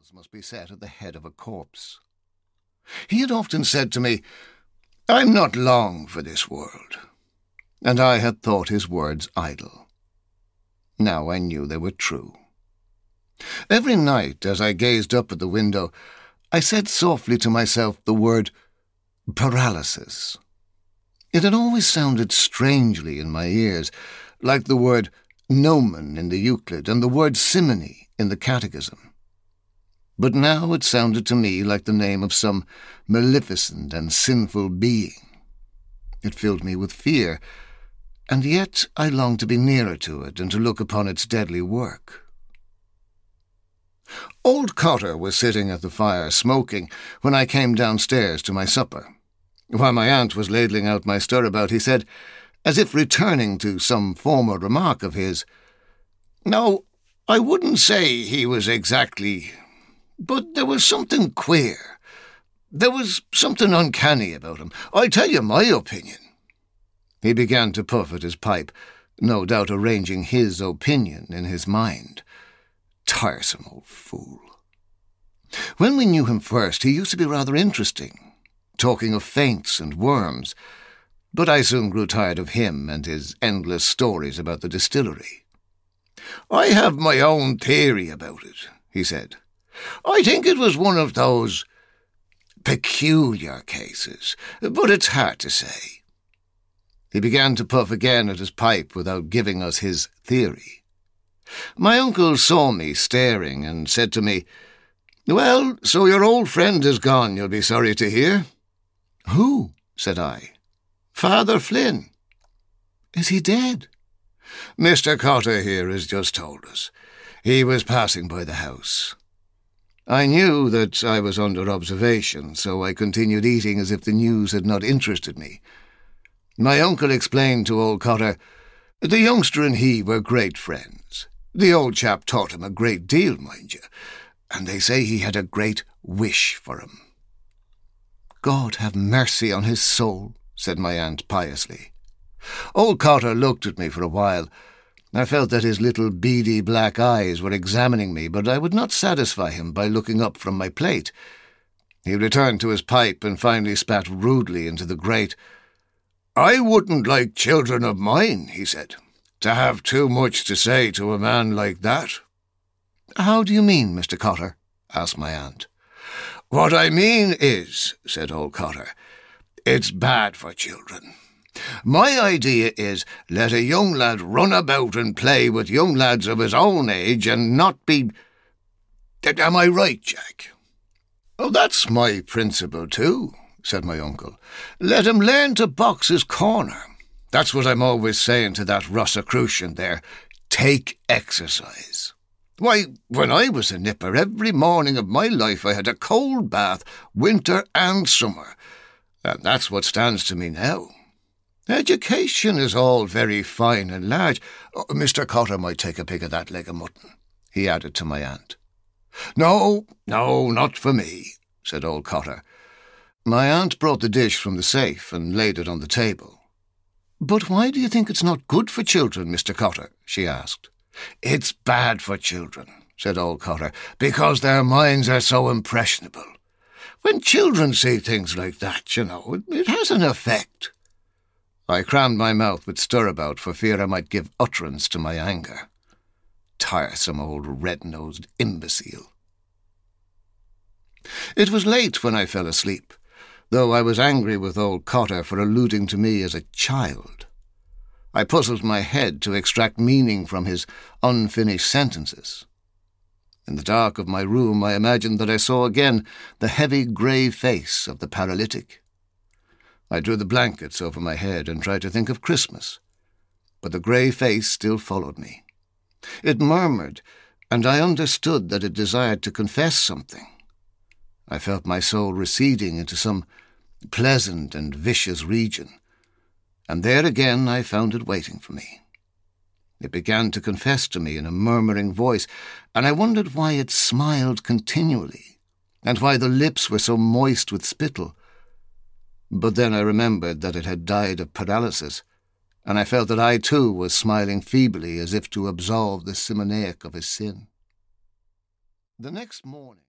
bells must be set at the head of a corpse. He had often said to me, "I'm not long for this world," and I had thought his words idle. Now I knew they were true. Every night, as I gazed up at the window, I said softly to myself the word paralysis. It had always sounded strangely in my ears, like the word gnomon in the Euclid and the word simony in the Catechism. But now it sounded to me like the name of some maleficent and sinful being. It filled me with fear, and yet I longed to be nearer to it and to look upon its deadly work. Old Cotter was sitting at the fire smoking when I came downstairs to my supper. While my aunt was ladling out my stirabout, he said, as if returning to some former remark of his, "No, I wouldn't say he was exactly, but there was something queer. There was something uncanny about him. I'll tell you my opinion." He began to puff at his pipe, no doubt arranging his opinion in his mind. Tiresome old fool. When we knew him first, he used to be rather interesting, talking of faints and worms, but I soon grew tired of him and his endless stories about the distillery. "I have my own theory about it," he said. "I think it was one of those peculiar cases, but it's hard to say." He began to puff again at his pipe without giving us his theory. My uncle saw me staring and said to me, "Well, so your old friend is gone, you'll be sorry to hear." "Who?" said I. "Father Flynn." "Is he dead?" "Mr. Cotter here has just told us. He was passing by the house." I knew that I was under observation, so I continued eating as if the news had not interested me. My uncle explained to old Cotter, "The youngster and he were great friends. The old chap taught him a great deal, mind you, and they say he had a great wish for him." "God have mercy on his soul," said my aunt piously. Old Cotter looked at me for a while. I felt that his little beady black eyes were examining me, but I would not satisfy him by looking up from my plate. He returned to his pipe and finally spat rudely into the grate. "I wouldn't like children of mine," he said, "to have too much to say to a man like that." "How do you mean, Mr. Cotter?" asked my aunt. "What I mean is," said old Cotter, "it's bad for children. My idea is, let a young lad run about and play with young lads of his own age and not be... Am I right, Jack?" "Oh, that's my principle too," said my uncle. "Let him learn to box his corner. That's what I'm always saying to that Rosicrucian there. Take exercise. Why, when I was a nipper, every morning of my life I had a cold bath, winter and summer. And that's what stands to me now. Education is all very fine and large. Oh, Mr. Cotter might take a pick of that leg of mutton," he added to my aunt. No, not for me," said old Cotter. My aunt brought the dish from the safe and laid it on the table. "But why do you think it's not good for children, Mr. Cotter?" she asked. "It's bad for children," said old Cotter, "because their minds are so impressionable. When children see things like that, it has an effect." I crammed my mouth with stirabout for fear I might give utterance to my anger. Tiresome old red-nosed imbecile. It was late when I fell asleep, though I was angry with old Cotter for alluding to me as a child. I puzzled my head to extract meaning from his unfinished sentences. In the dark of my room I imagined that I saw again the heavy grey face of the paralytic. I drew the blankets over my head and tried to think of Christmas, but the grey face still followed me. It murmured, and I understood that it desired to confess something. I felt my soul receding into some pleasant and vicious region, and there again I found it waiting for me. It began to confess to me in a murmuring voice, and I wondered why it smiled continually, and why the lips were so moist with spittle. But then I remembered that it had died of paralysis, and I felt that I too was smiling feebly as if to absolve the simoniac of his sin. The next morning...